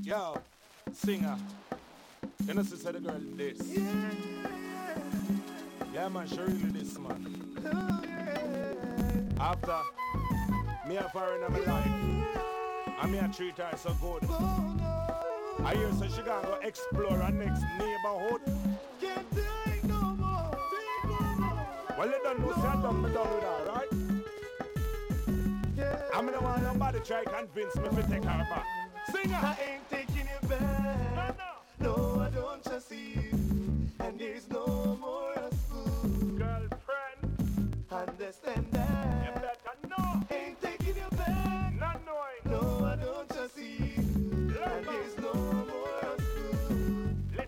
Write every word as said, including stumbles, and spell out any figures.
Yo, singer. You know, sister, the girl this. Yeah, Yeah, man, she really this, man. oh, yeah. After me and her in my life, and me and treat her so good. Oh, no. I hear so she gonna go explore her next neighborhood. Can't take no more. Take no more. Well, you don't know, say I done me done with her, right? Yeah. I mean, I want nobody try convince me to take her back. Singer! I ain't taking it back. No, no. No, I don't trust you. And there's no